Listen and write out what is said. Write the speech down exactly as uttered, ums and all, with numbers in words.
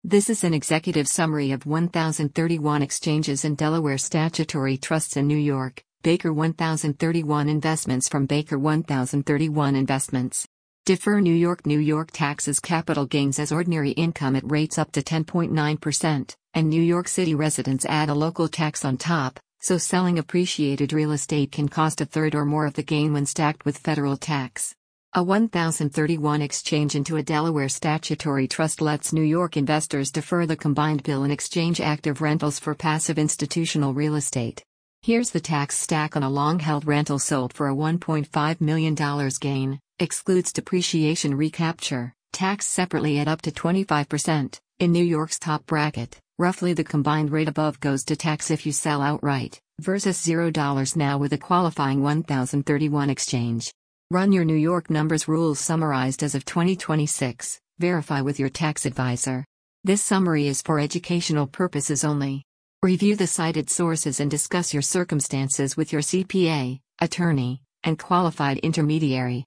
This is an executive summary of one thousand thirty-one exchanges and Delaware statutory trusts in New York, Baker one thousand thirty-one investments from Baker one thousand thirty-one Investments. Defer New York New York taxes capital gains as ordinary income at rates up to ten point nine percent, and New York City residents add a local tax on top, so selling appreciated real estate can cost a third or more of the gain when stacked with federal tax. A one thousand thirty-one exchange into a Delaware statutory trust lets New York investors defer the combined bill and exchange active rentals for passive institutional real estate. Here's the tax stack on a long-held rental sold for a one point five million dollars gain, excludes depreciation recapture, taxed separately at up to twenty-five percent. In New York's top bracket, roughly the combined rate above goes to tax if you sell outright, versus zero dollars now with a qualifying one thousand thirty-one exchange. Run your New York numbers. Rules summarized as of twenty twenty-six, verify with your tax advisor. This summary is for educational purposes only. Review the cited sources and discuss your circumstances with your C P A, attorney, and qualified intermediary.